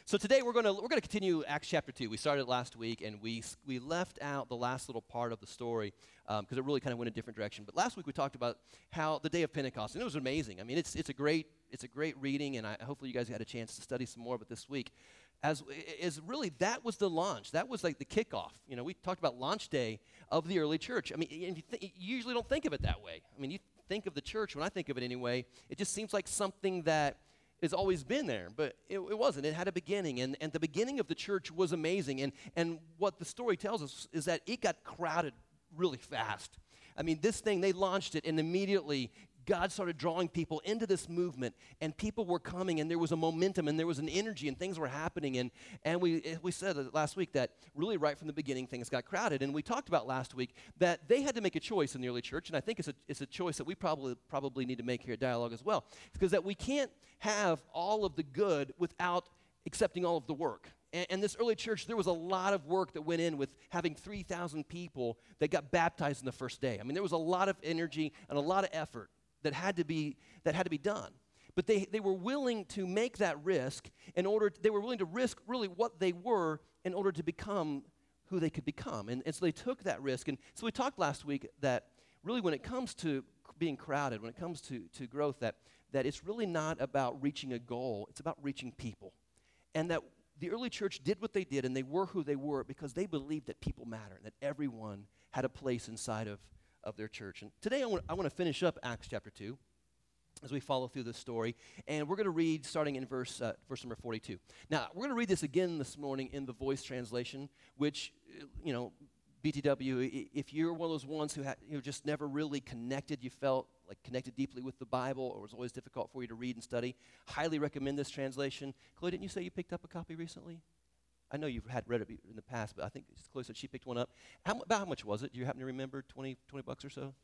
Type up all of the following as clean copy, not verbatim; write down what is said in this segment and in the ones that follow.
So today we're gonna continue Acts chapter 2. We started last week, and we left out the last little part of the story because it really kind of went a different direction. But last week we talked about how the day of Pentecost, and it was amazing. I mean, it's a great reading, and hopefully you guys had a chance to study some more of it this week. As really that was the launch. That was like the kickoff. You know, we talked about launch day of the early church. I mean, you usually don't think of it that way. I mean, you think of the church, when I think of it anyway, it just seems like something that has always been there, but it wasn't. It had a beginning, and the beginning of the church was amazing. And what the story tells us is that it got crowded really fast. I mean, this thing, they launched it, and immediately God started drawing people into this movement, and people were coming, and there was a momentum, and there was an energy, and things were happening. And we said last week that really right from the beginning, things got crowded. And we talked about last week that they had to make a choice in the early church, and I think it's a choice that we probably need to make here at Dialogue as well. It's because that we can't have all of the good without accepting all of the work. And this early church, there was a lot of work that went in with having 3,000 people that got baptized in the first day. I mean, there was a lot of energy and a lot of effort that had to be done. But they were willing to make that risk they were willing to risk really what they were in order to become who they could become. And so they took that risk. And so we talked last week that really when it comes to being crowded, when it comes to growth, that it's really not about reaching a goal, it's about reaching people. And that the early church did what they did, and they were who they were because they believed that people matter, and that everyone had a place inside of their church. And today I want to finish up Acts chapter 2 as we follow through this story. And we're going to read starting in verse number 42. Now, we're going to read this again this morning in the Voice translation, which, BTW, if you're one of those ones who just never really connected, you felt like connected deeply with the Bible, or it was always difficult for you to read and study, highly recommend this translation. Chloe, didn't you say you picked up a copy recently? I know you've read it in the past, but I think Chloe said she picked one up. About how much was it? Do you happen to remember? 20 bucks or so?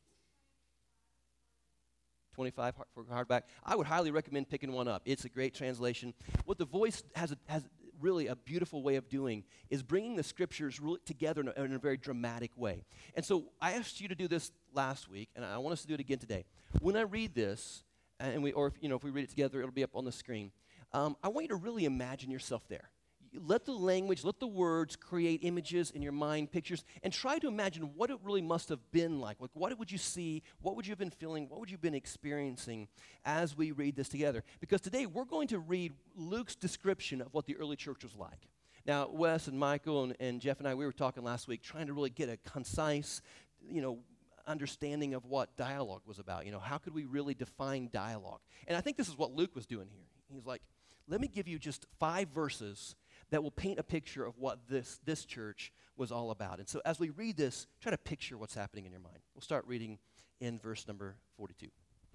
25 for hardback. I would highly recommend picking one up. It's a great translation. What the Voice has really a beautiful way of doing is bringing the scriptures really together in a very dramatic way. And so I asked you to do this last week, and I want us to do it again today. When I read this, if we read it together, it'll be up on the screen. I want you to really imagine yourself there. Let the language, let the words create images in your mind, pictures, and try to imagine what it really must have been like. Like, what would you see? What would you have been feeling? What would you have been experiencing as we read this together? Because today we're going to read Luke's description of what the early church was like. Now, Wes and Michael and Jeff and I, we were talking last week, trying to really get a concise, understanding of what dialogue was about. How could we really define dialogue? And I think this is what Luke was doing here. He's like, let me give you just 5 verses that will paint a picture of what this church was all about. And so as we read this, try to picture what's happening in your mind. We'll start reading in verse number 42.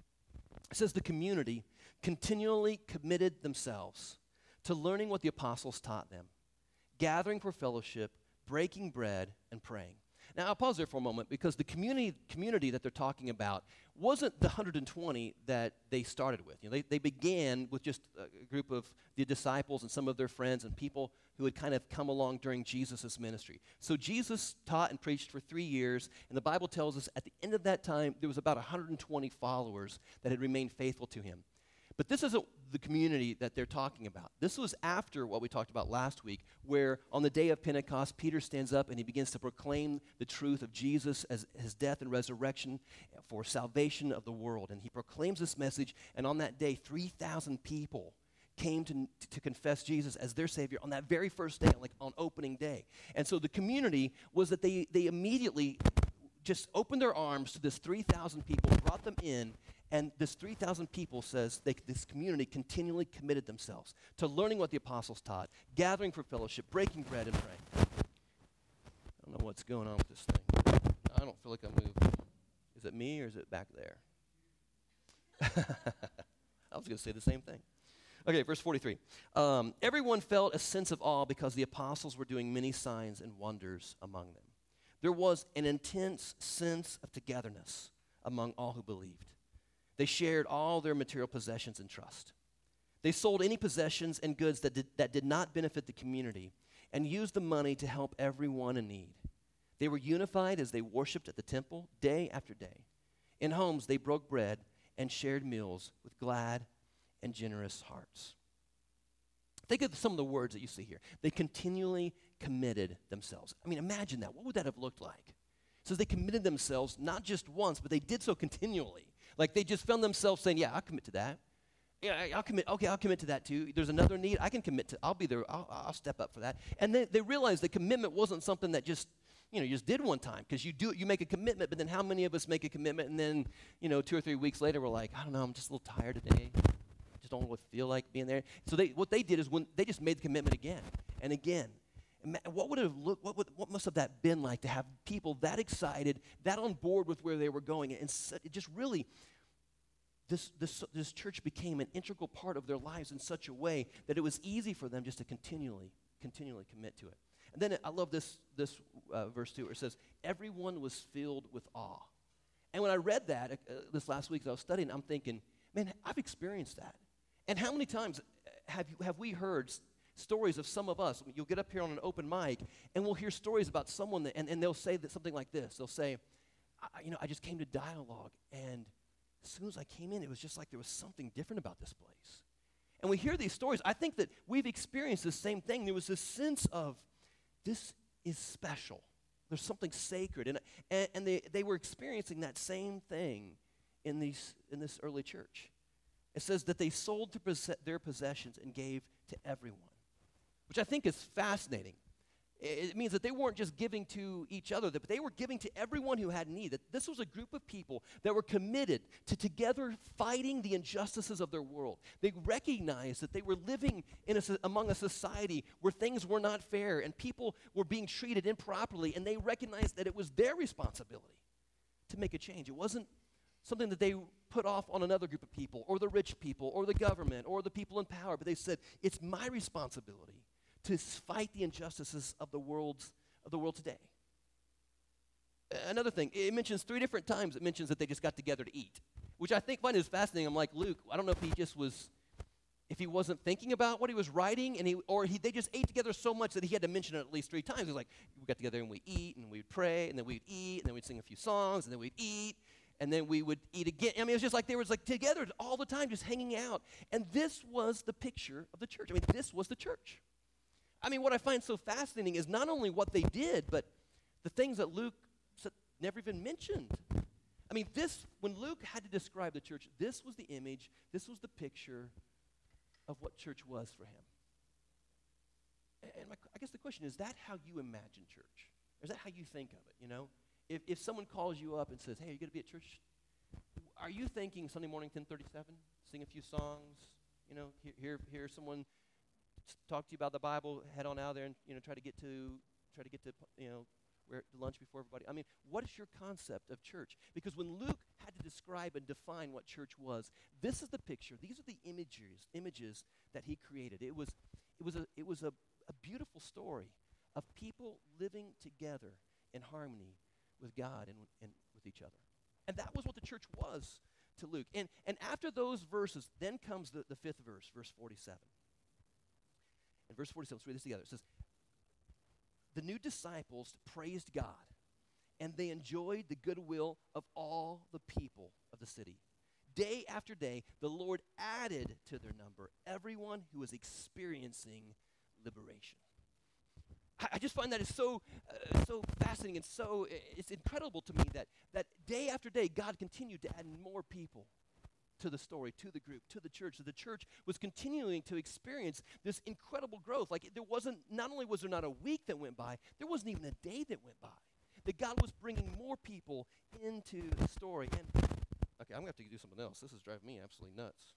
It says, the community continually committed themselves to learning what the apostles taught them, gathering for fellowship, breaking bread, and praying. Now, I'll pause there for a moment because the community that they're talking about wasn't the 120 that they started with. They began with just a group of the disciples and some of their friends and people who had kind of come along during Jesus' ministry. So Jesus taught and preached for 3 years, and the Bible tells us at the end of that time, there was about 120 followers that had remained faithful to him. But this isn't the community that they're talking about. This was after what we talked about last week, where on the day of Pentecost, Peter stands up and he begins to proclaim the truth of Jesus as his death and resurrection for salvation of the world. And he proclaims this message, and on that day, 3,000 people came to confess Jesus as their Savior on that very first day, like on opening day. And so the community was that they immediately just opened their arms to this 3,000 people, brought them in. And this 3,000 people says this community continually committed themselves to learning what the apostles taught, gathering for fellowship, breaking bread, and praying. I don't know what's going on with this thing. I don't feel like I moved. Is it me or is it back there? I was going to say the same thing. Okay, verse 43. Everyone felt a sense of awe because the apostles were doing many signs and wonders among them. There was an intense sense of togetherness among all who believed. They shared all their material possessions and trust. They sold any possessions and goods that did not benefit the community and used the money to help everyone in need. They were unified as they worshiped at the temple day after day. In homes, they broke bread and shared meals with glad and generous hearts. think of some of the words that you see here. They continually committed themselves. I mean, imagine that. What would that have looked like? It says they committed themselves not just once, but they did so continually. Like they just found themselves saying, yeah, I'll commit to that. Yeah, I'll commit. Okay, I'll commit to that too. There's another need. I can commit to. I'll be there. I'll step up for that. And then they realized that commitment wasn't something that just, you just did one time, because you make a commitment, but then how many of us make a commitment and then, 2 or 3 weeks later we're like, I don't know, I'm just a little tired today. Just don't really feel like being there. So what they did is when they just made the commitment again and again. What must have that been like to have people that excited, that on board with where they were going, and it just really. This church became an integral part of their lives in such a way that it was easy for them just to continually commit to it. And then I love this verse too, where it says, everyone was filled with awe. And when I read that this last week as I was studying, I'm thinking, man, I've experienced that. And how many times have we heard stories of some of us? You'll get up here on an open mic, and we'll hear stories about someone, and they'll say something like this. They'll say, I just came to dialogue, and as soon as I came in, it was just like there was something different about this place. And we hear these stories. I think that we've experienced the same thing. There was this sense of, this is special. There's something sacred. And they were experiencing that same thing in this early church. It says that they sold their possessions and gave to everyone, which I think is fascinating. It means that they weren't just giving to each other, but they were giving to everyone who had need. That this was a group of people that were committed to together fighting the injustices of their world. They recognized that they were living among a society where things were not fair and people were being treated improperly, and they recognized that it was their responsibility to make a change. It wasn't something that they put off on another group of people or the rich people or the government or the people in power, but they said, it's my responsibility to fight the injustices of the world today. Another thing, it mentions 3 different times, it mentions that they just got together to eat, which I find is fascinating. I'm like, Luke, I don't know if he wasn't thinking about what he was writing, they just ate together so much that he had to mention it at least 3 times. He was like, we got together and we eat, and we'd pray, and then we'd eat, and then we'd sing a few songs, and then we'd eat, and then we would eat again. I mean, it was just like they were together all the time, just hanging out. And this was the picture of the church. I mean, this was the church. I mean, what I find so fascinating is not only what they did, but the things that Luke never even mentioned. I mean, when Luke had to describe the church, this was the image, this was the picture of what church was for him. And I guess the question is that how you imagine church? Or is that how you think of it, If someone calls you up and says, hey, are you going to be at church? Are you thinking Sunday morning, 10:37, sing a few songs, hear someone talk to you about the Bible, head on out there and try to get to where lunch before everybody. I mean, what is your concept of church? Because when Luke had to describe and define what church was, this is the picture. These are the images that he created. It was a beautiful story of people living together in harmony with God and with each other. And that was what the church was to Luke. And after those verses, then comes the 5th verse, verse 47. In verse 47, let's read this together. It says, the new disciples praised God, and they enjoyed the goodwill of all the people of the city. Day after day, the Lord added to their number everyone who was experiencing liberation. I just find that is so fascinating, and it's incredible to me that day after day, God continued to add more people to the story, to the group, to the church. So the church was continuing to experience this incredible growth. Like not only was there not a week that went by, there wasn't even a day that went by. That God was bringing more people into the story. And okay, I'm going to have to do something else. This is driving me absolutely nuts.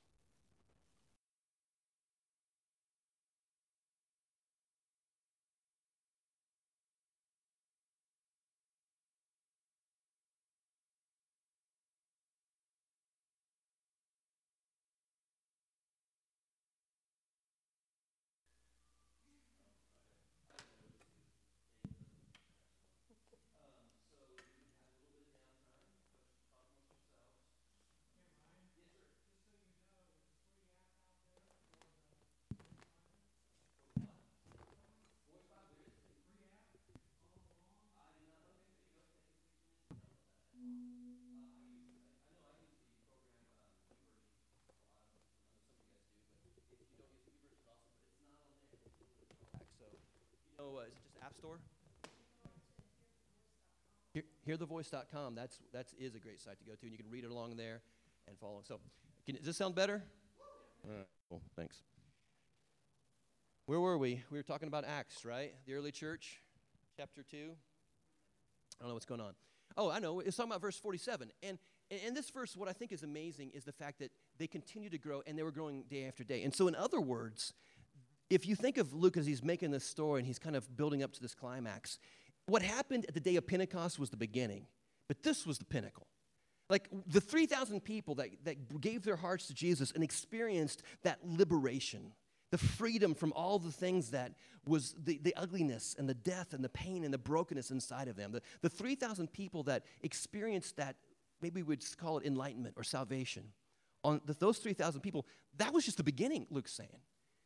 Oh, is it just App Store? Hearthevoice.com. That is a great site to go to, and you can read it along there and follow. So, does this sound better? All right, cool. Thanks. Where were we? We were talking about Acts, right? The early church, chapter 2. I don't know what's going on. Oh, I know. It's talking about verse 47. And in this verse, what I think is amazing is the fact that they continue to grow, and they were growing day after day. And so, in other words, if you think of Luke as he's making this story and he's kind of building up to this climax, what happened at the day of Pentecost was the beginning, but this was the pinnacle. Like the 3,000 people that gave their hearts to Jesus and experienced that liberation, the freedom from all the things that was the ugliness and the death and the pain and the brokenness inside of them. The 3,000 people that experienced that, maybe we'd call it enlightenment or salvation, those 3,000 people, that was just the beginning, Luke's saying.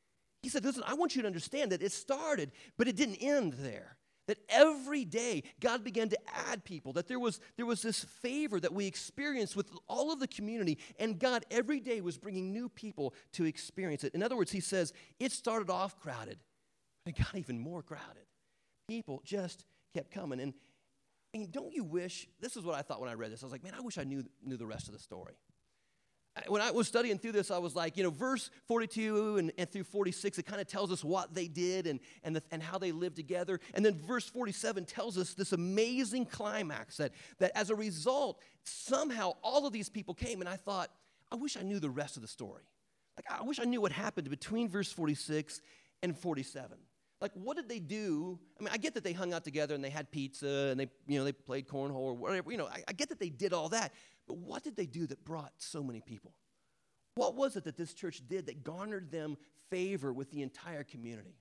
He said, listen, I want you to understand that it started, but it didn't end there. That every day God began to add people, that there was this favor that we experienced with all of the community, and God every day was bringing new people to experience it. In other words, he says, it started off crowded, but it got even more crowded. People just kept coming. And I mean, don't you wish, this is what I thought when I read this, I was like, man, I wish I knew the rest of the story. When I was studying through this, I was like, verse 42 and through 46, it kind of tells us what they did and how they lived together. And then verse 47 tells us this amazing climax that as a result, somehow all of these people came. And I thought, I wish I knew the rest of the story. Like, I wish I knew what happened between verse 46 and 47. Like, what did they do? I mean, I get that they hung out together and they had pizza and they played cornhole or whatever. I get that they did all that. But what did they do that brought so many people? What was it that this church did that garnered them favor with the entire community?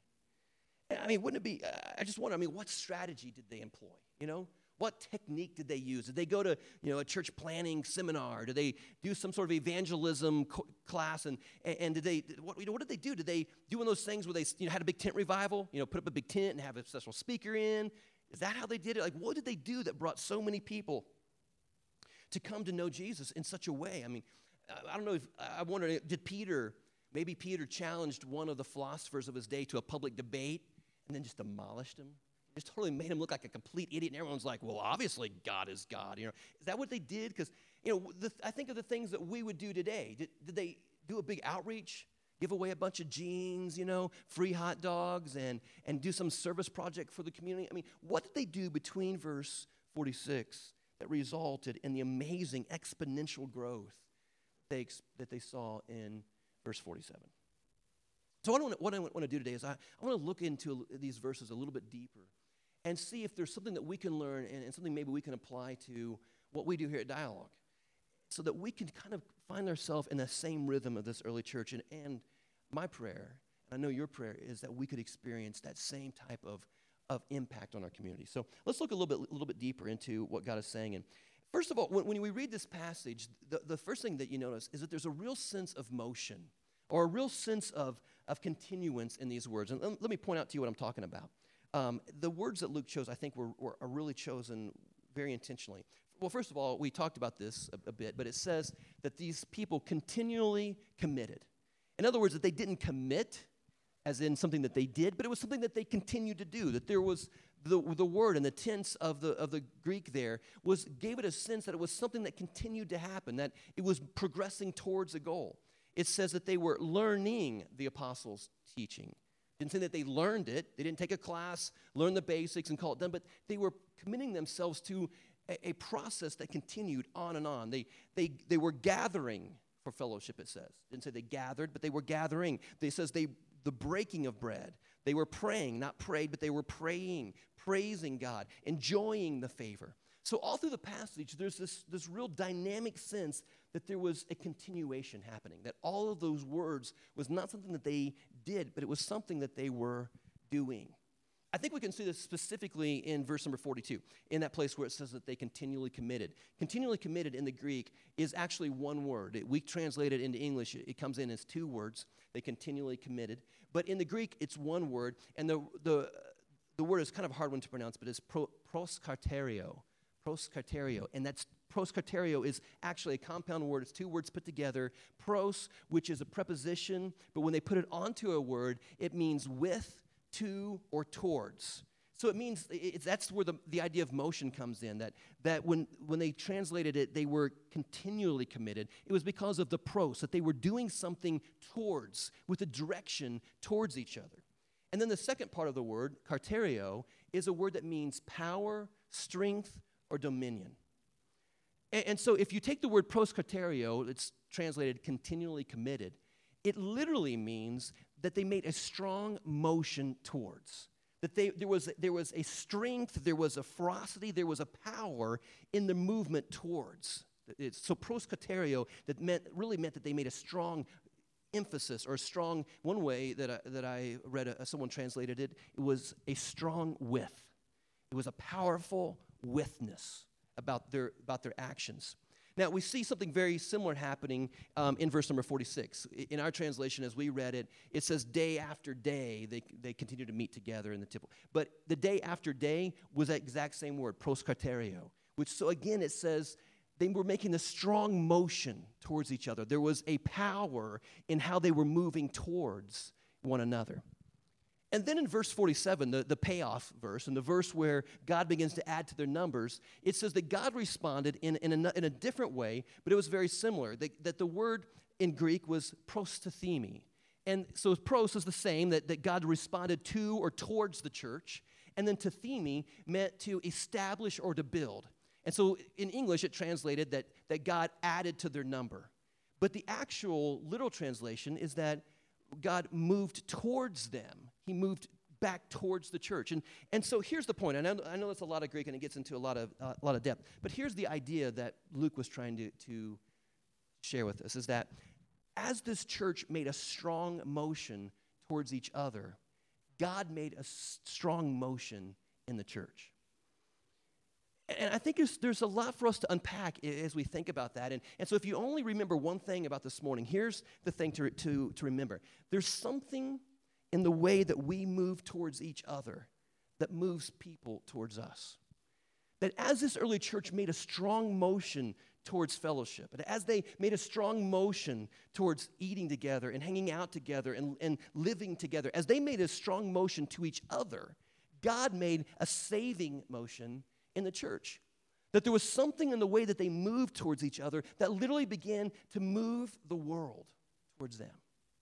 I mean, wouldn't it be, I just wonder, what strategy did they employ? What technique did they use? Did they go to, a church planning seminar? Did they do some sort of evangelism class? And did they, what did they do? Did they do one of those things where they, had a big tent revival? Put up a big tent and have a special speaker in? Is that how they did it? Like, what did they do that brought so many people to come to know Jesus in such a way? I mean, I don't know I wonder, maybe Peter challenged one of the philosophers of his day to a public debate and then just demolished him. Just totally made him look like a complete idiot, and everyone's like, well, obviously God is God. Is that what they did? Because, I think of the things that we would do today. Did they do a big outreach, give away a bunch of jeans, free hot dogs, and do some service project for the community? I mean, what did they do between verse 46 that resulted in the amazing exponential growth that they saw in verse 47? So what I want to do today is I want to look into these verses a little bit deeper and see if there's something that we can learn and something maybe we can apply to what we do here at Dialogue, so that we can kind of find ourselves in the same rhythm of this early church. And my prayer, and I know your prayer, is that we could experience that same type of impact on our community. So let's look a little bit deeper into what God is saying. And first of all, when we read this passage, the first thing that you notice is that there's a real sense of motion or a real sense of continuance in these words. And let me point out to you what I'm talking about. The words that Luke chose, I think, are really chosen very intentionally. Well, first of all, we talked about this a bit, but it says that these people continually committed. In other words, that they didn't commit as in something that they did, but it was something that they continued to do, that there was the word and the tense of the Greek there gave it a sense that it was something that continued to happen, that it was progressing towards a goal. It says that they were learning the apostles' teaching. It didn't say that they learned it. They didn't take a class, learn the basics, and call it done, but they were committing themselves to a process that continued on and on. They were gathering for fellowship, it says. It didn't say they gathered, but they were gathering. It says the breaking of bread. They were praying, not prayed, but they were praying, praising God, enjoying the favor. So all through the passage, there's this real dynamic sense that there was a continuation happening, that all of those words was not something that they did, but it was something that they were doing. I think we can see this specifically in verse number 42, in that place where it says that they continually committed. Continually committed in the Greek is actually one word. We translate it into English. It comes in as two words. They continually committed. But in the Greek, it's one word, and the word is kind of a hard one to pronounce, but it's proskarterio. Proskarterio, and that's proskarterio is actually a compound word. It's two words put together. Pros, which is a preposition, but when they put it onto a word, it means with, to, or towards. So it means that's where the idea of motion comes in, that when they translated it, they were continually committed. It was because of the pros, that they were doing something towards, with a direction towards each other. And then the second part of the word, karterio, is a word that means power, strength, or dominion. And so if you take the word proskarterio, it's translated continually committed, it literally means that they made a strong motion towards. That there was a strength, there was a ferocity, there was a power in the movement towards. So proskarterio really meant that they made a strong emphasis, or a strong, one way that I read, someone translated it, it was a strong with. It was a powerful witness about their actions. Now, we see something very similar happening in verse number 46. In our translation, as we read it, it says day after day they continue to meet together in the temple. But the day after day was that exact same word, proskarterio, which, so again, it says they were making a strong motion towards each other. There was a power in how they were moving towards one another. And then in verse 47, the payoff verse, and the verse where God begins to add to their numbers, it says that God responded in a different way, but it was very similar. That the word in Greek was prostothemi. And so pros is the same, that God responded to or towards the church. And then tothemi meant to establish or to build. And so in English, it translated that God added to their number. But the actual literal translation is that God moved towards them. He moved back towards the church. And so here's the point. And I know that's a lot of Greek, and it gets into a lot of depth. But here's the idea that Luke was trying to share with us, is that as this church made a strong motion towards each other, God made a strong motion in the church. And I think there's a lot for us to unpack as we think about that. And so if you only remember one thing about this morning, here's the thing to remember. There's something in the way that we move towards each other that moves people towards us. That as this early church made a strong motion towards fellowship, and as they made a strong motion towards eating together and hanging out together and living together, as they made a strong motion to each other, God made a saving motion in the church. That there was something in the way that they moved towards each other that literally began to move the world towards them.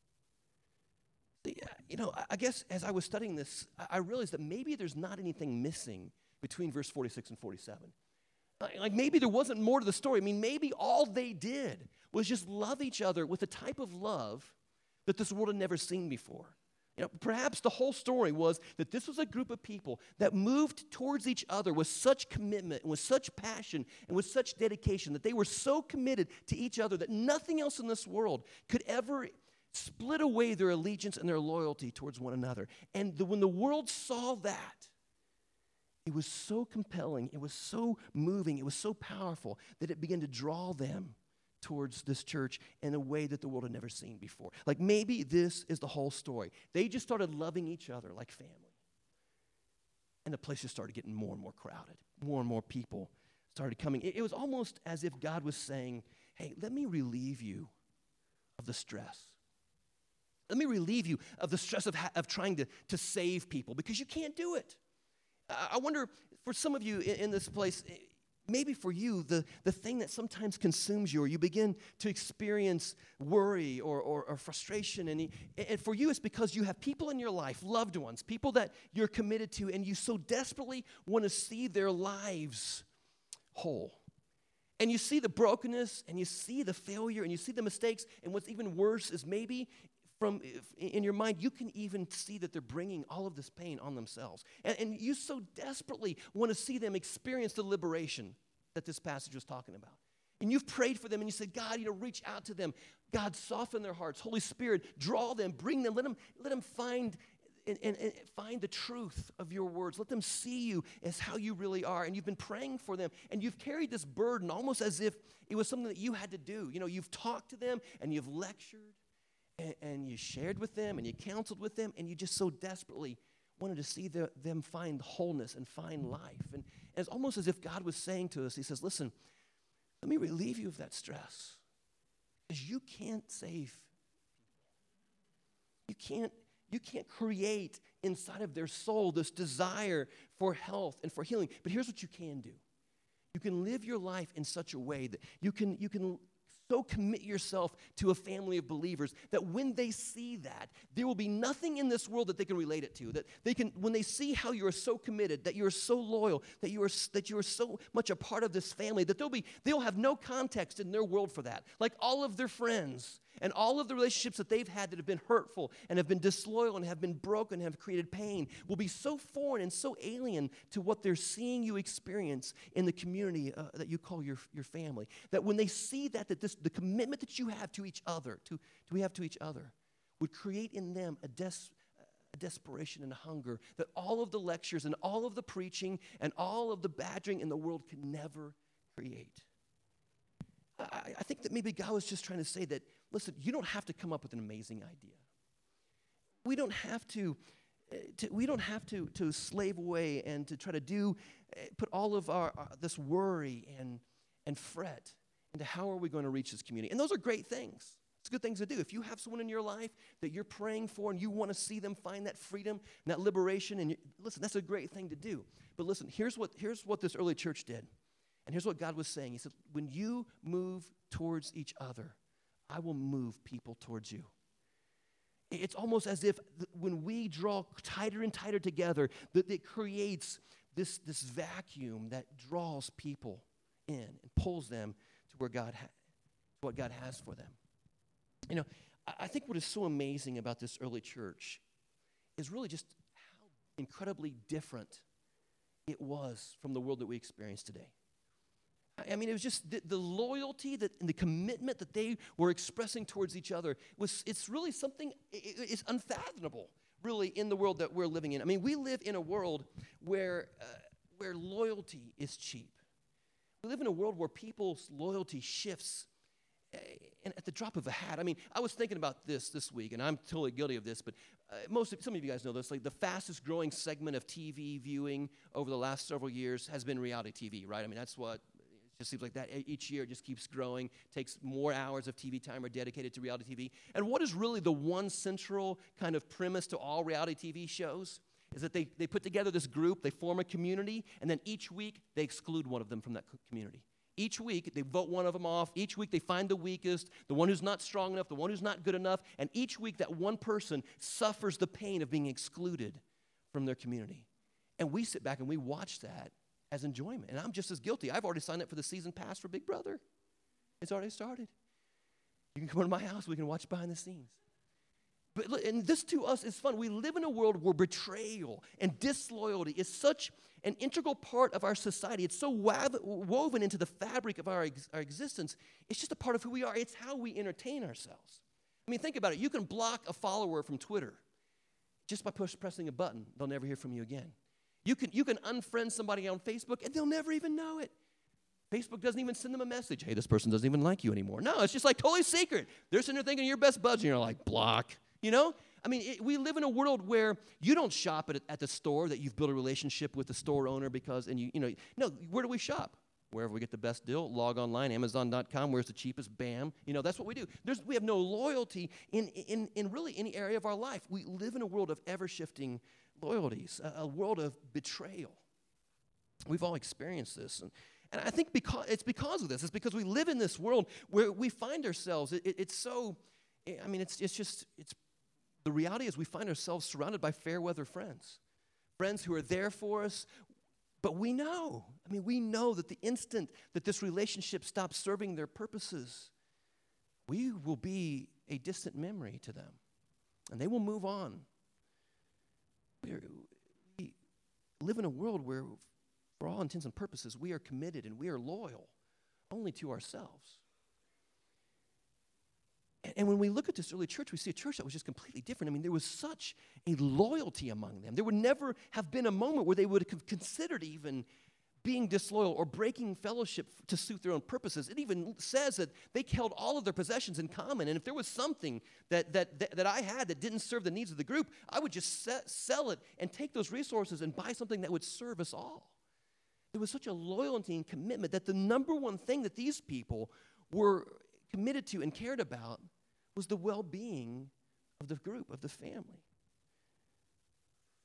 I guess as I was studying this, I realized that maybe there's not anything missing between verse 46 and 47. Like maybe there wasn't more to the story. I mean, maybe all they did was just love each other with a type of love that this world had never seen before. Perhaps the whole story was that this was a group of people that moved towards each other with such commitment and with such passion and with such dedication, that they were so committed to each other that nothing else in this world could ever split away their allegiance and their loyalty towards one another. And when the world saw that, it was so compelling, it was so moving, it was so powerful that it began to draw them towards this church in a way that the world had never seen before. Like maybe this is the whole story. They just started loving each other like family. And the place just started getting more and more crowded. More and more people started coming. It was almost as if God was saying, hey, let me relieve you of the stress. Let me relieve you of the stress of trying to save people, because you can't do it. I wonder, for some of you in this place, maybe for you, the thing that sometimes consumes you, or you begin to experience worry or frustration, and for you it's because you have people in your life, loved ones, people that you're committed to, and you so desperately want to see their lives whole. And you see the brokenness, and you see the failure, and you see the mistakes, and what's even worse is maybe in your mind, you can even see that they're bringing all of this pain on themselves. And you so desperately want to see them experience the liberation that this passage was talking about. And you've prayed for them, and you said, God, reach out to them. God, soften their hearts. Holy Spirit, draw them, bring them. Let them find and find the truth of your words. Let them see you as how you really are. And you've been praying for them, and you've carried this burden almost as if it was something that you had to do. You've talked to them, and you've lectured, and you shared with them, and you counseled with them, and you just so desperately wanted to see them find wholeness and find life. And it's almost as if God was saying to us, he says, listen, let me relieve you of that stress, because you can't save people. You can't create inside of their soul, this desire for health and for healing. But here's what you can do. You can live your life in such a way that you can so commit yourself to a family of believers that when they see that, there will be nothing in this world that they can relate it to. That they can, when they see how you are so committed, that you are so loyal, that you are so much a part of this family, that they'll have no context in their world for that. Like all of their friends and all of the relationships that they've had that have been hurtful and have been disloyal and have been broken and have created pain will be so foreign and so alien to what they're seeing you experience in the community that you call your family. That when they see that the commitment that you have to each other, we have to each other, would create in them a desperation and a hunger that all of the lectures and all of the preaching and all of the badgering in the world can never create. I think that maybe God was just trying to say that, listen, you don't have to come up with an amazing idea. We don't have to slave away and to try to put all of our this worry and fret into how are we going to reach this community. And those are great things. It's good things to do. If you have someone in your life that you're praying for and you want to see them find that freedom and that liberation, and listen, that's a great thing to do. But listen, here's what this early church did. And here's what God was saying. He said, when you move towards each other, I will move people towards you. It's almost as if when we draw tighter and tighter together, that it creates this vacuum that draws people in and pulls them to what God has for them. You know, I think what is so amazing about this early church is really just how incredibly different it was from the world that we experience today. I mean, it was just the loyalty and the commitment that they were expressing towards each other it's really something, it's unfathomable, really, in the world that we're living in. I mean, we live in a world where loyalty is cheap. We live in a world where people's loyalty shifts at the drop of a hat. I mean, I was thinking about this week, and I'm totally guilty of this, but some of you guys know this. Like the fastest growing segment of TV viewing over the last several years has been reality TV, right? I mean, that's what it just seems like that. Each year it just keeps growing, takes more hours of TV time are dedicated to reality TV. And what is really the one central kind of premise to all reality TV shows is that they put together this group, they form a community, and then each week they exclude one of them from that community. Each week, they vote one of them off. Each week, they find the weakest, the one who's not strong enough, the one who's not good enough. And each week, that one person suffers the pain of being excluded from their community. And we sit back and we watch that as enjoyment. And I'm just as guilty. I've already signed up for the season pass for Big Brother. It's already started. You can come to my house. We can watch behind the scenes. But look, and this to us is fun. We live in a world where betrayal and disloyalty is such an integral part of our society. It's so woven into the fabric of our existence. It's just a part of who we are. It's how we entertain ourselves. I mean, think about it. You can block a follower from Twitter just by pressing a button. They'll never hear from you again. You can unfriend somebody on Facebook, and they'll never even know it. Facebook doesn't even send them a message. Hey, this person doesn't even like you anymore. No, it's just like totally secret. They're sitting there thinking you're best buds, and you're like, block. You know? I mean, we live in a world where you don't shop at the store that you've built a relationship with the store owner no, where do we shop? Wherever we get the best deal, log online, Amazon.com, where's the cheapest, bam. You know, that's what we do. We have no loyalty in really any area of our life. We live in a world of ever-shifting loyalties, a world of betrayal. We've all experienced this. And I think it's because of this. It's because we live in this world where we find ourselves, the reality is we find ourselves surrounded by fair weather friends who are there for us, but we know that the instant that this relationship stops serving their purposes, we will be a distant memory to them, and they will move on. We live in a world where, for all intents and purposes, we are committed and we are loyal only to ourselves. And when we look at this early church, we see a church that was just completely different. I mean, there was such a loyalty among them. There would never have been a moment where they would have considered even being disloyal or breaking fellowship to suit their own purposes. It even says that they held all of their possessions in common. And if there was something that I had that didn't serve the needs of the group, I would just sell it and take those resources and buy something that would serve us all. There was such a loyalty and commitment that the number one thing that these people were committed to and cared about was the well-being of the group, of the family.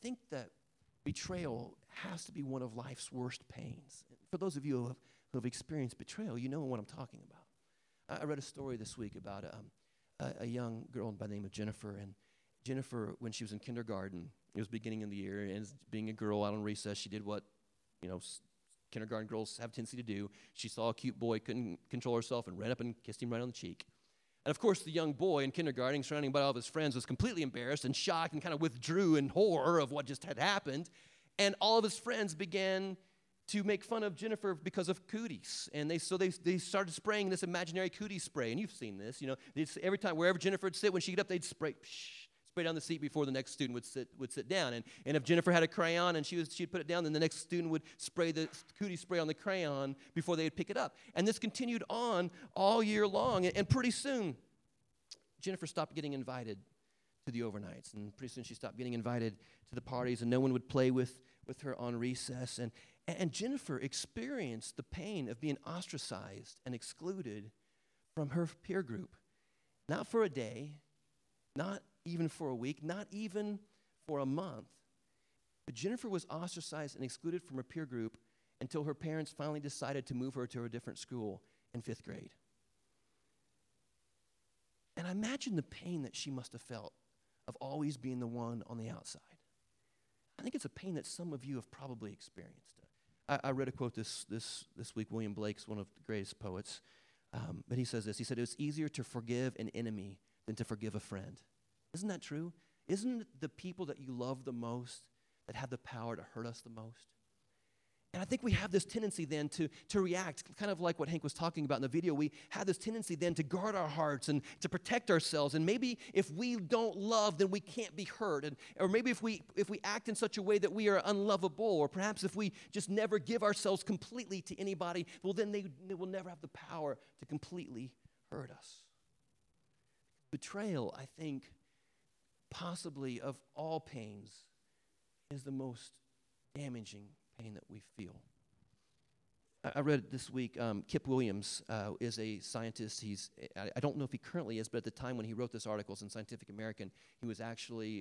think that betrayal has to be one of life's worst pains. For those of you who have experienced betrayal, you know what I'm talking about. I read a story this week about a young girl by the name of Jennifer. And Jennifer, when she was in kindergarten, it was beginning of the year, and being a girl out on recess, she did what, kindergarten girls have a tendency to do. She saw a cute boy, couldn't control herself, and ran up and kissed him right on the cheek. And of course, the young boy in kindergarten, surrounded by all of his friends, was completely embarrassed and shocked and kind of withdrew in horror of what just had happened. And all of his friends began to make fun of Jennifer because of cooties. And they started spraying this imaginary cootie spray. And you've seen this, every time, wherever Jennifer would sit, when she'd get up, they'd spray down the seat before the next student would sit down. And if Jennifer had a crayon and she'd put it down, then the next student would spray the cootie spray on the crayon before they'd pick it up. And this continued on all year long. And pretty soon, Jennifer stopped getting invited to the overnights. And pretty soon she stopped getting invited to the parties, and no one would play with her on recess. And Jennifer experienced the pain of being ostracized and excluded from her peer group. Not for a day, not even for a week, not even for a month. But Jennifer was ostracized and excluded from her peer group until her parents finally decided to move her to a different school in 5th grade. And I imagine the pain that she must have felt of always being the one on the outside. I think it's a pain that some of you have probably experienced. I read a quote this week. William Blake's one of the greatest poets. But he says this. He said, "It's easier to forgive an enemy than to forgive a friend." Isn't that true? Isn't it the people that you love the most that have the power to hurt us the most? And I think we have this tendency then to react, kind of like what Hank was talking about in the video. We have this tendency then to guard our hearts and to protect ourselves. And maybe if we don't love, then we can't be hurt. Or maybe if we act in such a way that we are unlovable, or perhaps if we just never give ourselves completely to anybody, well, then they will never have the power to completely hurt us. Betrayal, I think, possibly of all pains, is the most damaging pain that we feel. I read this week, Kip Williams is a scientist. I don't know if he currently is, but at the time when he wrote this article in Scientific American, he was actually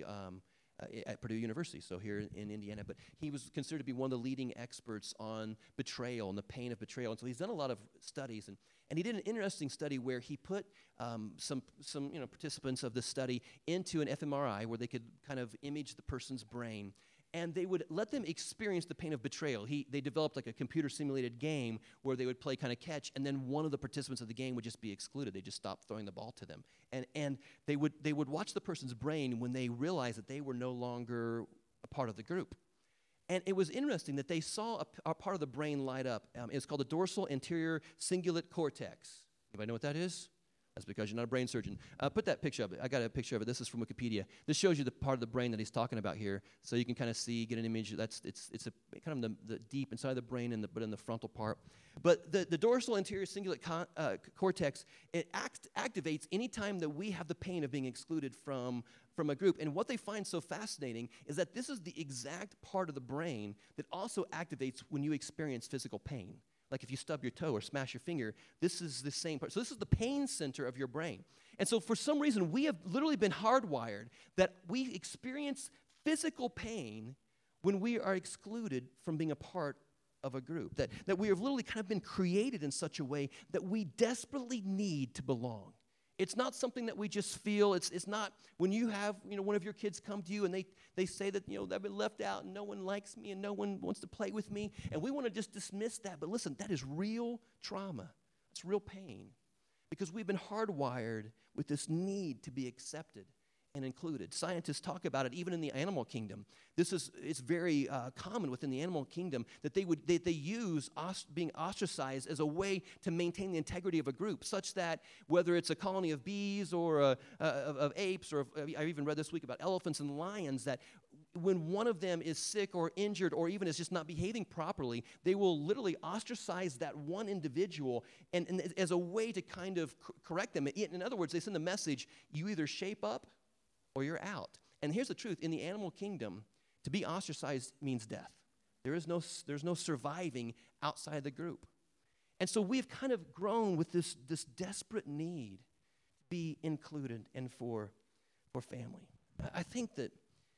at Purdue University, so here in Indiana. But he was considered to be one of the leading experts on betrayal and the pain of betrayal. And so he's done a lot of studies. And he did an interesting study where he put some participants of this study into an fMRI where they could kind of image the person's brain. And they would let them experience the pain of betrayal. They developed like a computer-simulated game where they would play kind of catch, and then one of the participants of the game would just be excluded. They just stopped throwing the ball to them. And they would watch the person's brain when they realized that they were no longer a part of the group. And it was interesting that they saw a part of the brain light up. It's called the dorsal anterior cingulate cortex. Anybody know what that is? That's because you're not a brain surgeon. Put that picture up. I got a picture of it. This is from Wikipedia. This shows you the part of the brain that he's talking about here, so you can kind of see, get an image. It's a kind of the deep inside of the brain, but in the frontal part. But the dorsal anterior cingulate cortex, it activates any time that we have the pain of being excluded from a group. And what they find so fascinating is that this is the exact part of the brain that also activates when you experience physical pain. Like if you stub your toe or smash your finger, this is the same part. So this is the pain center of your brain. And so for some reason, we have literally been hardwired that we experience physical pain when we are excluded from being a part of a group. That we have literally kind of been created in such a way that we desperately need to belong. It's not something that we just feel. It's not when you have, one of your kids come to you and they say that, they've been left out and no one likes me and no one wants to play with me. And we want to just dismiss that. But listen, that is real trauma. It's real pain. Because we've been hardwired with this need to be accepted and included. Scientists talk about it even in the animal kingdom. It's very common within the animal kingdom that they use being ostracized as a way to maintain the integrity of a group, such that whether it's a colony of bees or of apes, or I even read this week about elephants and lions, that when one of them is sick or injured or even is just not behaving properly, they will literally ostracize that one individual and as a way to kind of correct them. In other words, they send the message, you either shape up or you're out. And here's the truth. In the animal kingdom, to be ostracized means death. There's no surviving outside the group. And so we've kind of grown with this desperate need to be included and for family. I think that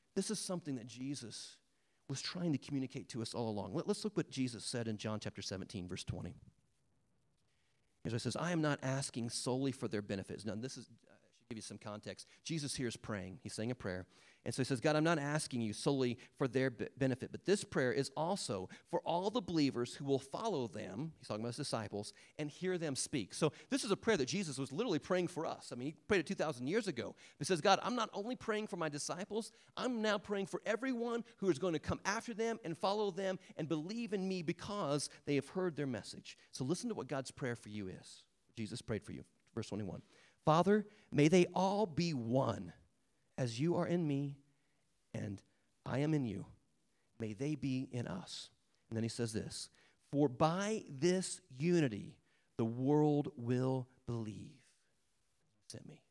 This is something that Jesus was trying to communicate to us all along. Let's look what Jesus said in John chapter 17, verse 20. Here's what it says, I am not asking solely for their benefits. Now, this is, I should give you some context. Jesus here is praying. He's saying a prayer. And so he says, God, I'm not asking you solely for their benefit, but this prayer is also for all the believers who will follow them, he's talking about his disciples, and hear them speak. So this is a prayer that Jesus was literally praying for us. I mean, he prayed it 2,000 years ago. He says, God, I'm not only praying for my disciples, I'm now praying for everyone who is going to come after them and follow them and believe in me because they have heard their message. So listen to what God's prayer for you is. Jesus prayed for you. Verse 21. Father, may they all be one. As you are in me and I am in you, may they be in us. And then he says this, for by this unity the world will believe. Sent me.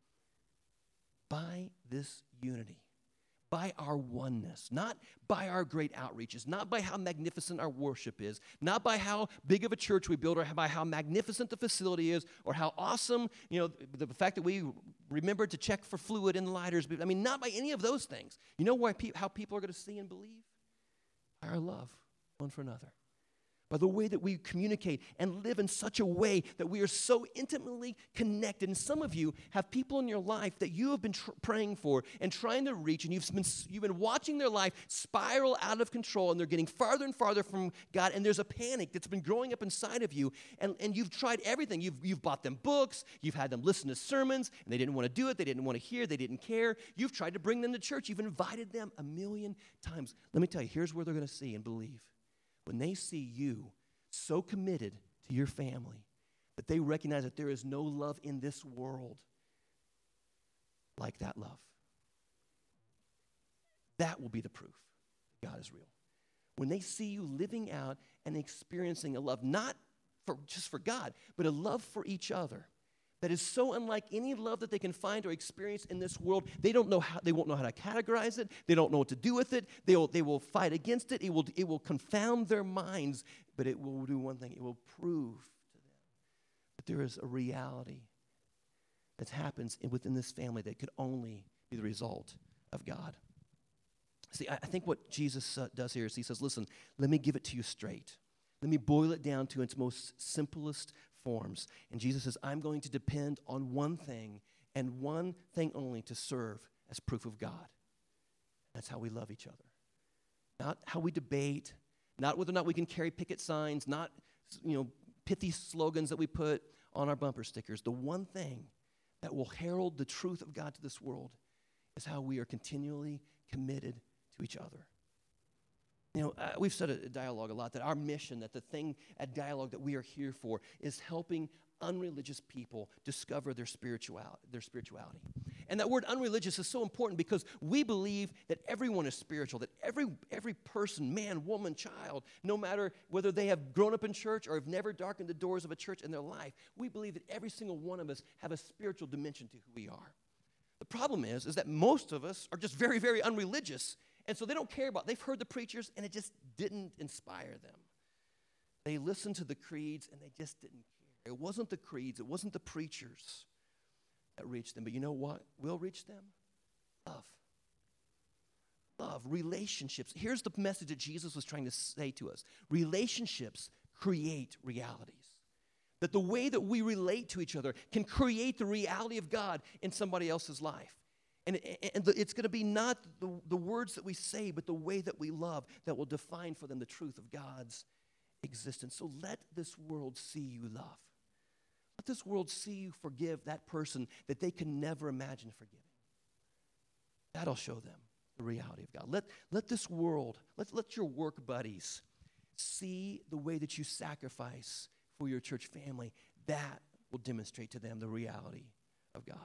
By this unity, by our oneness, not by our great outreaches, not by how magnificent our worship is, not by how big of a church we build or by how magnificent the facility is or how awesome, the fact that we remembered to check for fluid in the lighters. I mean, not by any of those things. You know how people are going to see and believe? By our love one for another. By the way that we communicate and live in such a way that we are so intimately connected. And some of you have people in your life that you have been praying for and trying to reach, and you've been watching their life spiral out of control, and they're getting farther and farther from God, and there's a panic that's been growing up inside of you, and you've tried everything. You've bought them books, you've had them listen to sermons, and they didn't want to do it, they didn't want to hear, they didn't care. You've tried to bring them to church, you've invited them 1,000,000 times. Let me tell you, here's where they're going to see and believe. When they see you so committed to your family that they recognize that there is no love in this world like that love, that will be the proof that God is real. When they see you living out and experiencing a love, not just for God, but a love for each other that is so unlike any love that they can find or experience in this world. They won't know how to categorize it. They don't know what to do with it. They will fight against it. It will confound their minds, but it will do one thing. It will prove to them that there is a reality that happens within this family that could only be the result of God. See, I think what Jesus does here is he says, listen, let me give it to you straight. Let me boil it down to its most simplest forms. And Jesus says, I'm going to depend on one thing and one thing only to serve as proof of God. That's how we love each other. Not how we debate, not whether or not we can carry picket signs, not pithy slogans that we put on our bumper stickers. The one thing that will herald the truth of God to this world is how we are continually committed to each other. We've said at Dialogue a lot that our mission, that the thing at Dialogue that we are here for is helping unreligious people discover their spirituality. And that word unreligious is so important because we believe that everyone is spiritual, that every person, man, woman, child, no matter whether they have grown up in church or have never darkened the doors of a church in their life, we believe that every single one of us have a spiritual dimension to who we are. The problem is that most of us are just very, very unreligious. And so they don't care they've heard the preachers and it just didn't inspire them. They listened to the creeds and they just didn't care. It wasn't the creeds, it wasn't the preachers that reached them. But you know what will reach them? Love. Love, relationships. Here's the message that Jesus was trying to say to us. Relationships create realities. That the way that we relate to each other can create the reality of God in somebody else's life. And it's going to be not the words that we say, but the way that we love that will define for them the truth of God's existence. So let this world see you love. Let this world see you forgive that person that they can never imagine forgiving. That'll show them the reality of God. Let this world, let your work buddies see the way that you sacrifice for your church family. That will demonstrate to them the reality of God.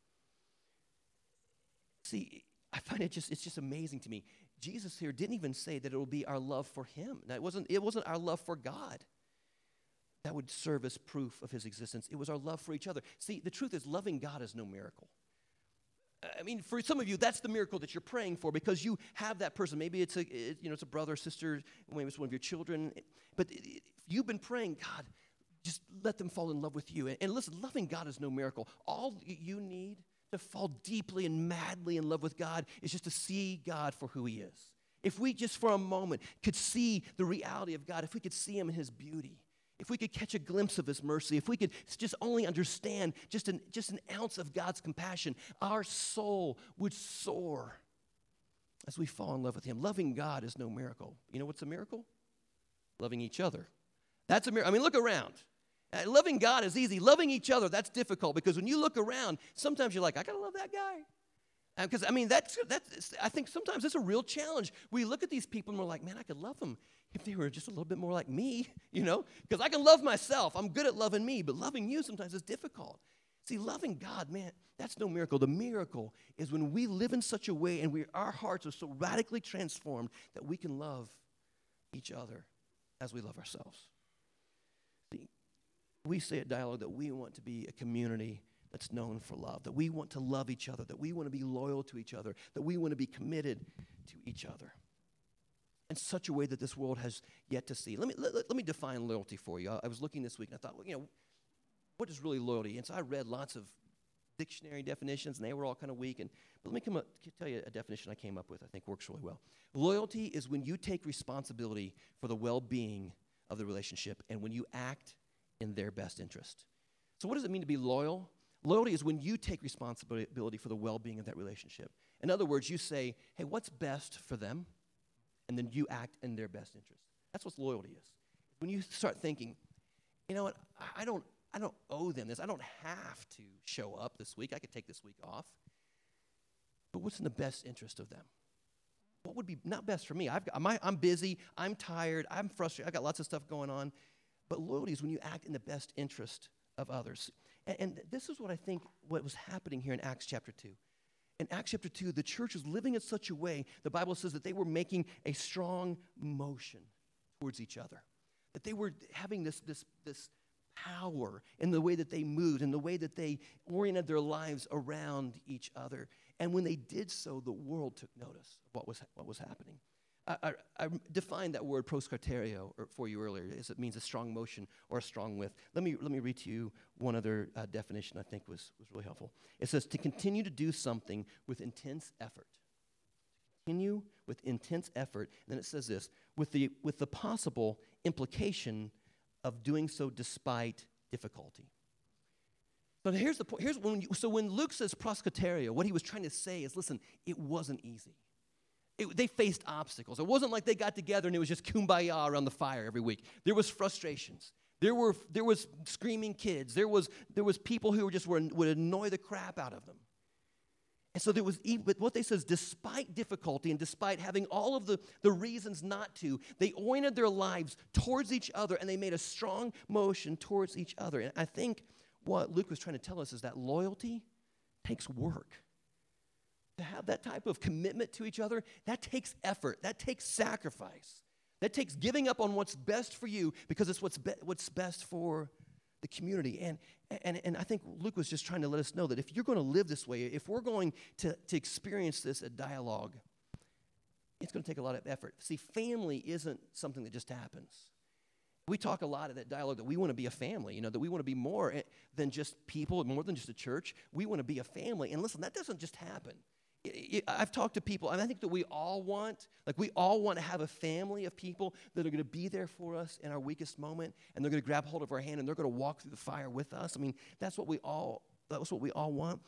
See, I find it's just amazing to me. Jesus here didn't even say that it will be our love for him. Now, it wasn't our love for God that would serve as proof of his existence. It was our love for each other. See, the truth is loving God is no miracle. I mean, for some of you, that's the miracle that you're praying for because you have that person. Maybe it's a brother or sister, maybe it's one of your children. But you've been praying, God, just let them fall in love with you. And listen, loving God is no miracle. All you need to fall deeply and madly in love with God is just to see God for who he is. If we just for a moment could see the reality of God, if we could see him in his beauty, if we could catch a glimpse of his mercy, if we could just only understand just an ounce of God's compassion, our soul would soar as we fall in love with him. Loving God is no miracle. You know what's a miracle? Loving each other. That's a miracle. I mean, look around. Loving God is easy. Loving each other, that's difficult, because when you look around, sometimes you're like, I got to love that guy. Because, I mean, that's I think sometimes it's a real challenge. We look at these people and we're like, man, I could love them if they were just a little bit more like me, you know? Because I can love myself. I'm good at loving me, but loving you sometimes is difficult. See, loving God, man, that's no miracle. The miracle is when we live in such a way and our hearts are so radically transformed that we can love each other as we love ourselves. See, we say at Dialogue that we want to be a community that's known for love, that we want to love each other, that we want to be loyal to each other, that we want to be committed to each other in such a way that this world has yet to see. Let me define loyalty for you. I was looking this week and I thought, well, you know, what is really loyalty? And so I read lots of dictionary definitions, and they were all kind of weak. But let me tell you a definition I came up with I think works really well. Loyalty is when you take responsibility for the well-being of the relationship and when you act in their best interest. So what does it mean to be loyal? Loyalty is when you take responsibility for the well-being of that relationship. In other words, you say, hey, what's best for them? And then you act in their best interest. That's what loyalty is. When you start thinking, you know what, I don't owe them this. I don't have to show up this week. I could take this week off. But what's in the best interest of them? What would be not best for me? I'm busy. I'm tired. I'm frustrated. I've got lots of stuff going on. But loyalty is when you act in the best interest of others. And this is what I think what was happening here in Acts chapter 2. In Acts chapter 2, the church was living in such a way, the Bible says that they were making a strong motion towards each other. That they were having this power in the way that they moved, in the way that they oriented their lives around each other. And when they did so, the world took notice of what was happening. I defined that word proskarterio for you earlier. It means a strong motion or a strong with. Let me read to you one other definition I think was really helpful. It says to continue to do something with intense effort. Continue with intense effort. And then it says this, with the possible implication of doing so despite difficulty. But here's the point. When Luke says proskarterio, what he was trying to say is, listen, it wasn't easy. They faced obstacles. It wasn't like they got together and it was just kumbaya around the fire every week. There was frustrations. There was screaming kids. There was people who would annoy the crap out of them. And so but what they say is, despite difficulty and despite having all of the reasons not to, they oriented their lives towards each other and they made a strong motion towards each other. And I think what Luke was trying to tell us is that loyalty takes work. To have that type of commitment to each other, that takes effort, that takes sacrifice, that takes giving up on what's best for you because it's what's best for the community. And I think Luke was just trying to let us know that if you're going to live this way, if we're going to experience this at Dialogue, it's going to take a lot of effort. See, family isn't something that just happens. We talk a lot at that Dialogue that we want to be a family, that we want to be more than just people, more than just a church. We want to be a family. And listen, that doesn't just happen. I've talked to people, and I think that we all want to have a family of people that are going to be there for us in our weakest moment, and they're going to grab hold of our hand, and they're going to walk through the fire with us. I mean, that's what we all want.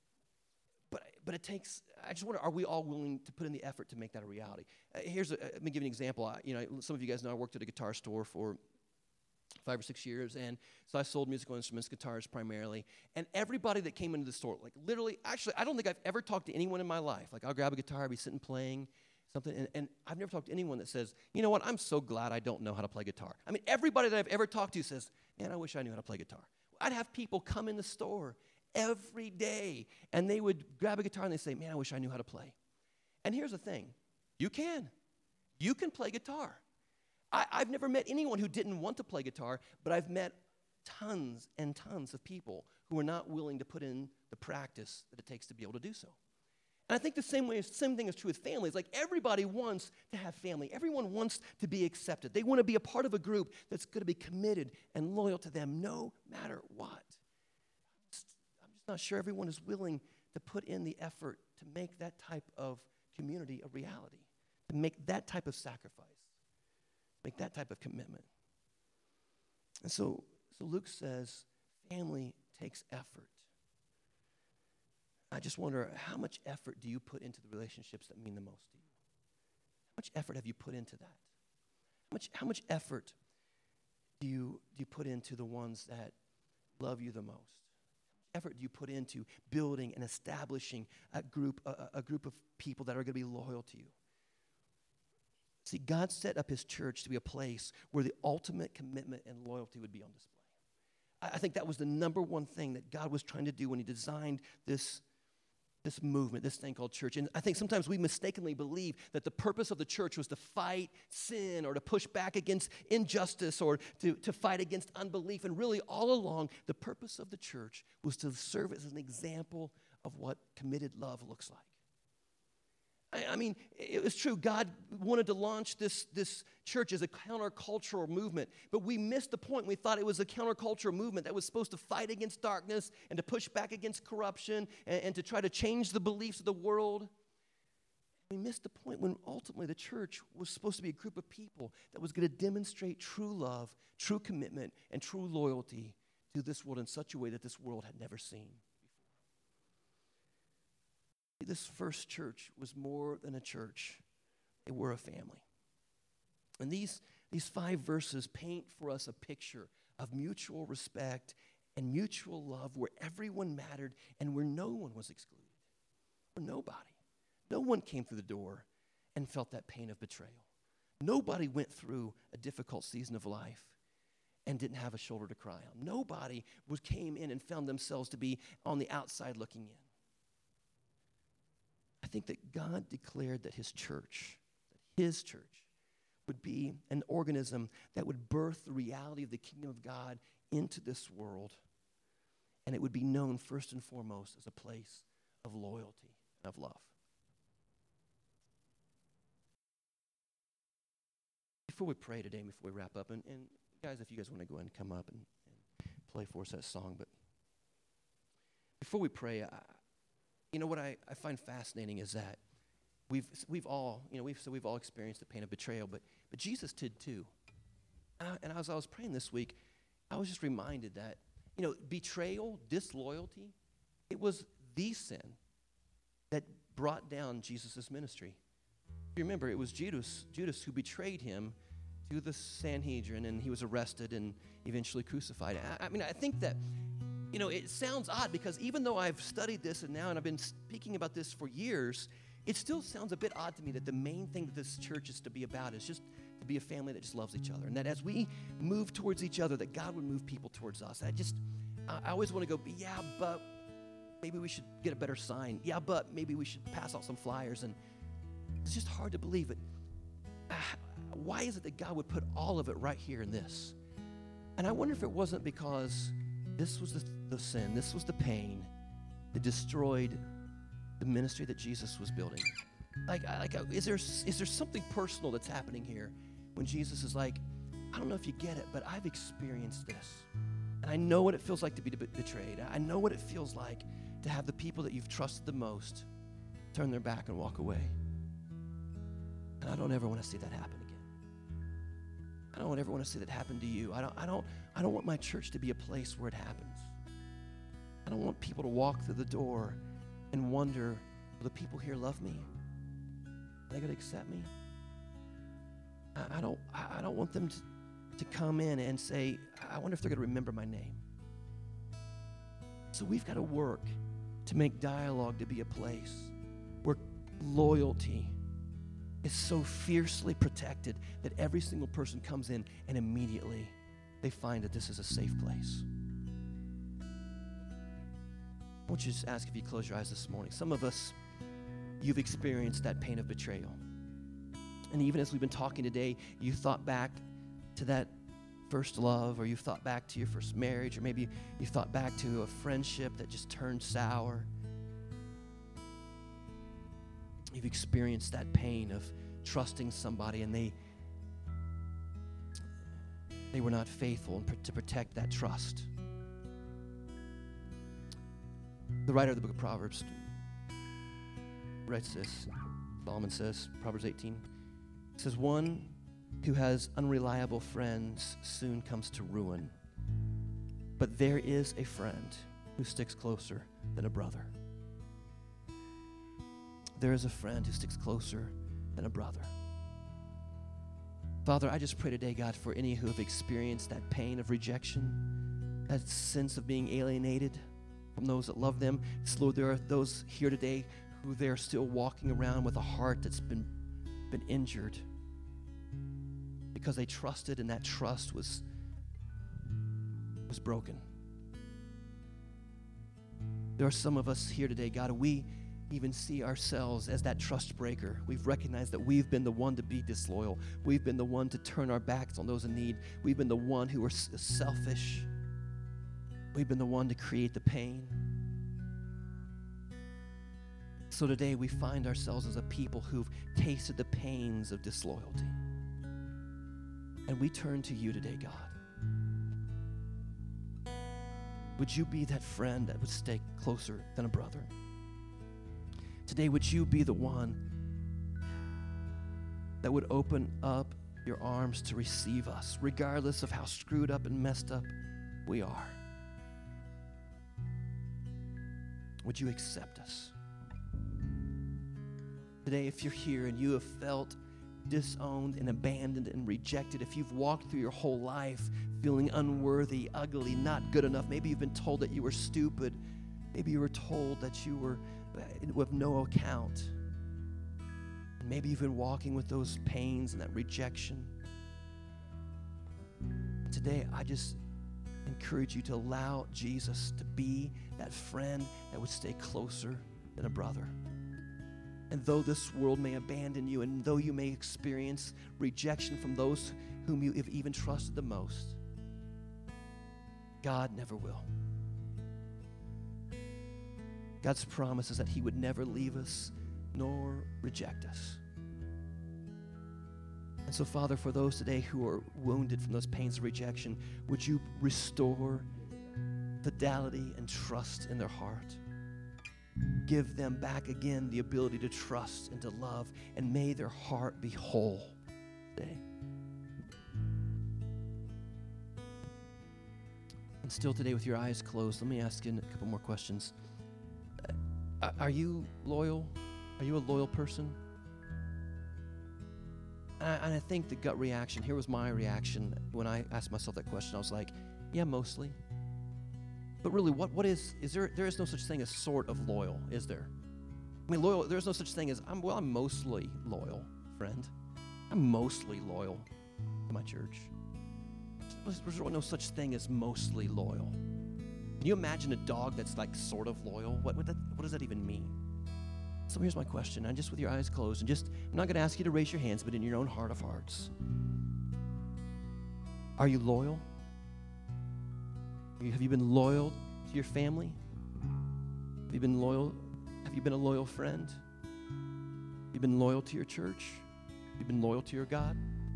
But it takes, I just wonder, are we all willing to put in the effort to make that a reality? Let me give you an example. Some of you guys know I worked at a guitar store for 5 or 6 years, and so I sold musical instruments, guitars primarily, and everybody that came into the store, like literally, actually, I don't think I've ever talked to anyone in my life. Like, I'll grab a guitar, I'll be sitting playing something, and I've never talked to anyone that says, you know what, I'm so glad I don't know how to play guitar. I mean, everybody that I've ever talked to says, man, I wish I knew how to play guitar. I'd have people come in the store every day, and they would grab a guitar and they say, man, I wish I knew how to play. And here's the thing, you can play guitar. I've never met anyone who didn't want to play guitar, but I've met tons and tons of people who are not willing to put in the practice that it takes to be able to do so. And I think the same thing is true with families. Like, everybody wants to have family. Everyone wants to be accepted. They want to be a part of a group that's going to be committed and loyal to them no matter what. I'm just not sure everyone is willing to put in the effort to make that type of community a reality, to make that type of sacrifice, make that type of commitment. And so Luke says, family takes effort. I just wonder, how much effort do you put into the relationships that mean the most to you? How much effort have you put into that? How much effort do you put into the ones that love you the most? How much effort do you put into building and establishing a group of people that are going to be loyal to you? See, God set up his church to be a place where the ultimate commitment and loyalty would be on display. I think that was the number one thing that God was trying to do when he designed this movement, this thing called church. And I think sometimes we mistakenly believe that the purpose of the church was to fight sin or to push back against injustice or to fight against unbelief. And really, all along, the purpose of the church was to serve as an example of what committed love looks like. I mean, it was true. God wanted to launch this church as a countercultural movement, but we missed the point. We thought it was a countercultural movement that was supposed to fight against darkness and to push back against corruption and to try to change the beliefs of the world. We missed the point when ultimately the church was supposed to be a group of people that was going to demonstrate true love, true commitment, and true loyalty to this world in such a way that this world had never seen. This first church was more than a church. They were a family. And these 5 verses paint for us a picture of mutual respect and mutual love where everyone mattered and where no one was excluded. Or nobody. No one came through the door and felt that pain of betrayal. Nobody went through a difficult season of life and didn't have a shoulder to cry on. Nobody came in and found themselves to be on the outside looking in. I think that God declared that his church, would be an organism that would birth the reality of the kingdom of God into this world. And it would be known first and foremost as a place of loyalty and of love. Before we pray today, before we wrap up, and guys, if you guys want to go ahead and come up and play for us that song, but before we pray, you know what I find fascinating is that we've all experienced the pain of betrayal, but Jesus did too. And as I was praying this week, I was just reminded that betrayal, disloyalty, it was the sin that brought down Jesus' ministry. You remember, it was Judas who betrayed him to the Sanhedrin, and he was arrested and eventually crucified. I mean, I think that it sounds odd because even though I've studied this and I've been speaking about this for years, it still sounds a bit odd to me that the main thing that this church is to be about is just to be a family that just loves each other. And that as we move towards each other, that God would move people towards us. I always want to go, yeah, but maybe we should get a better sign. Yeah, but maybe we should pass out some flyers. And it's just hard to believe it. Why is it that God would put all of it right here in this? And I wonder if it wasn't because this was the sin, this was the pain that destroyed the ministry that Jesus was building. Is there something personal that's happening here when Jesus is like, I don't know if you get it, but I've experienced this. And I know what it feels like to be betrayed. I know what it feels like to have the people that you've trusted the most turn their back and walk away. And I don't ever want to see that happen again. I don't ever want to see that happen to you. I don't want my church to be a place where it happens. I don't want people to walk through the door and wonder, will the people here love me? Are they going to accept me? I don't want them to come in and say, I wonder if they're going to remember my name. So we've got to work to make Dialogue to be a place where loyalty is so fiercely protected that every single person comes in and immediately they find that this is a safe place. I want you to just ask if you close your eyes this morning. Some of us, you've experienced that pain of betrayal. And even as we've been talking today, you thought back to that first love, or you thought back to your first marriage, or maybe you thought back to a friendship that just turned sour. You've experienced that pain of trusting somebody and they were not faithful to protect that trust. The writer of the book of Proverbs writes this. Solomon says, Proverbs 18. It says, one who has unreliable friends soon comes to ruin, but there is a friend who sticks closer than a brother. There is a friend who sticks closer than a brother. Father, I just pray today, God, for any who have experienced that pain of rejection, that sense of being alienated from those that love them. Lord, there are those here today who they're still walking around with a heart that's been injured because they trusted and that trust was broken. There are some of us here today, God, we even see ourselves as that trust breaker. We've recognized that we've been the one to be disloyal. We've been the one to turn our backs on those in need. We've been the one who are selfish. We've been the one to create the pain. So today we find ourselves as a people who've tasted the pains of disloyalty. And we turn to you today, God. Would you be that friend that would stay closer than a brother? Today, would you be the one that would open up your arms to receive us, regardless of how screwed up and messed up we are? Would you accept us? Today, if you're here and you have felt disowned and abandoned and rejected, if you've walked through your whole life feeling unworthy, ugly, not good enough, maybe you've been told that you were stupid, maybe you were told that you were of no account, and maybe you've been walking with those pains and that rejection. Today, I just encourage you to allow Jesus to be that friend that would stay closer than a brother. And though this world may abandon you, and though you may experience rejection from those whom you have even trusted the most, God never will. God's promise is that he would never leave us nor reject us. And so, Father, for those today who are wounded from those pains of rejection, would you restore fidelity and trust in their heart? Give them back again the ability to trust and to love, and may their heart be whole today. And still today, with your eyes closed, let me ask you a couple more questions. Are you loyal? Are you a loyal person? And I think the gut reaction, here was my reaction when I asked myself that question. I was like, yeah, mostly. But really, what is there is no such thing as sort of loyal, is there? I mean, loyal, there's no such thing as, I'm mostly loyal, friend. I'm mostly loyal to my church. There's really no such thing as mostly loyal. Can you imagine a dog that's like sort of loyal? What does that even mean? So here's my question, and just with your eyes closed, and I'm not going to ask you to raise your hands, but in your own heart of hearts. Are you loyal? Have you been loyal to your family? Have you been loyal? Have you been a loyal friend? Have you been loyal to your church? Have you been loyal to your God?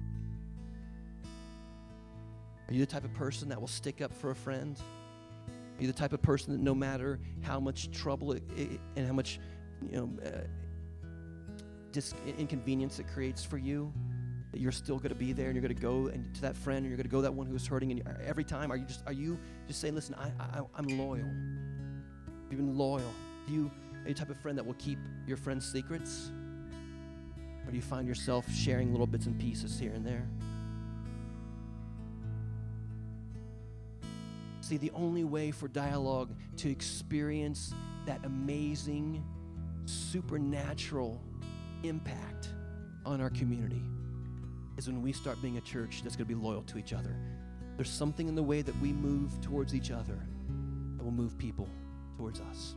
Are you the type of person that will stick up for a friend? Are you the type of person that no matter how much trouble and how much inconvenience it creates for you, that you're still going to be there and you're going to go and to that friend and you're going to go to that one who's hurting, and every time are you just saying, listen, I'm loyal? Have you been loyal? Are you the type of friend that will keep your friend's secrets? Or do you find yourself sharing little bits and pieces here and there? See, the only way for Dialogue to experience that amazing, supernatural impact on our community is when we start being a church that's going to be loyal to each other. There's something in the way that we move towards each other that will move people towards us.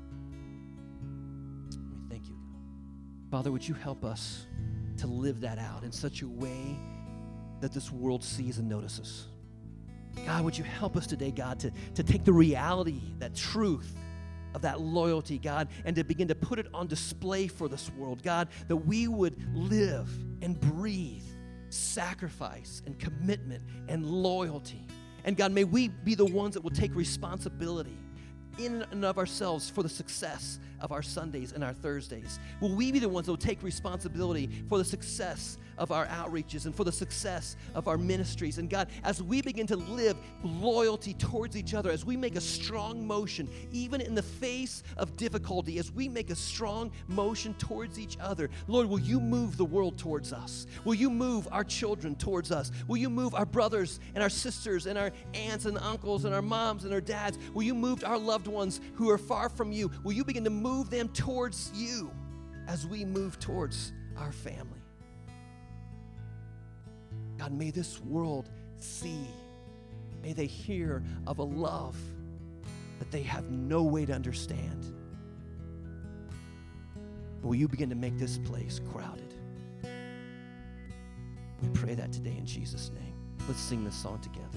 We thank you, God. Father, would you help us to live that out in such a way that this world sees and notices? God, would you help us today, God, to take the reality, that truth of that loyalty, God, and to begin to put it on display for this world, God, that we would live and breathe sacrifice and commitment and loyalty. And God, may we be the ones that will take responsibility in and of ourselves for the success of our Sundays and our Thursdays? Will we be the ones that will take responsibility for the success of our outreaches and for the success of our ministries? And God, as we begin to live loyalty towards each other, as we make a strong motion, even in the face of difficulty, as we make a strong motion towards each other, Lord, will you move the world towards us? Will you move our children towards us? Will you move our brothers and our sisters and our aunts and uncles and our moms and our dads? Will you move our loved ones who are far from you? Will you begin to move them towards you as we move towards our family? God, may this world see, may they hear of a love that they have no way to understand. Will you begin to make this place crowded? We pray that today in Jesus' name. Let's sing this song together.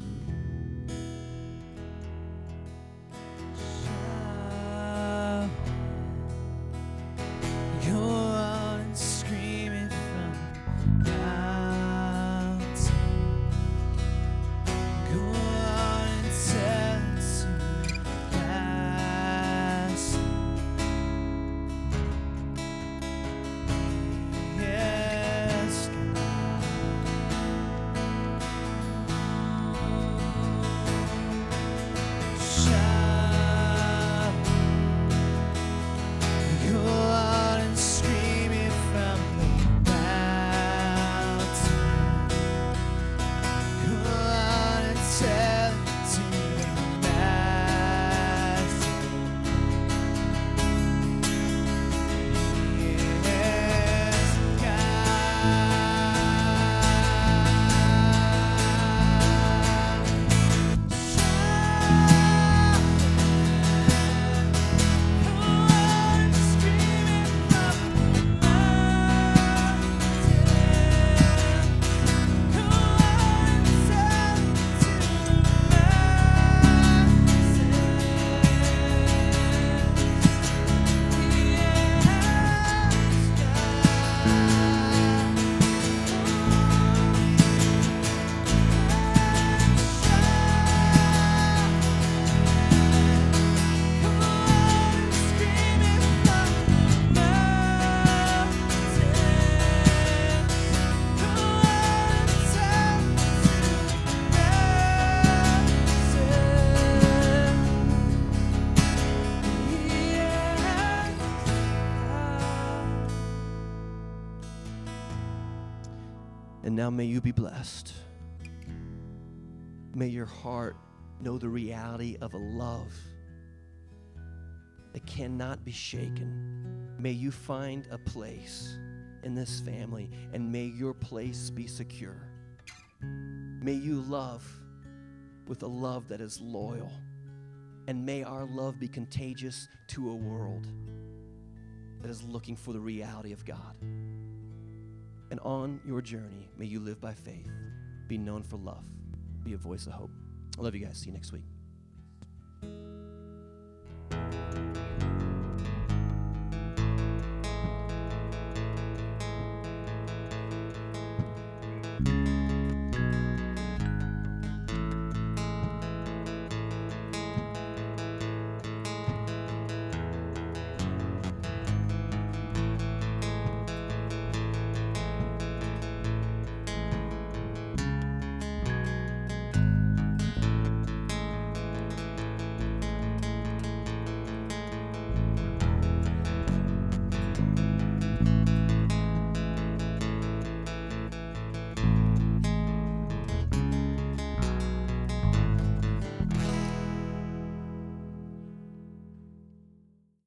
And now may you be blessed. May your heart know the reality of a love that cannot be shaken. May you find a place in this family, and may your place be secure. May you love with a love that is loyal, and may our love be contagious to a world that is looking for the reality of God. And on your journey, may you live by faith, be known for love, be a voice of hope. I love you guys. See you next week.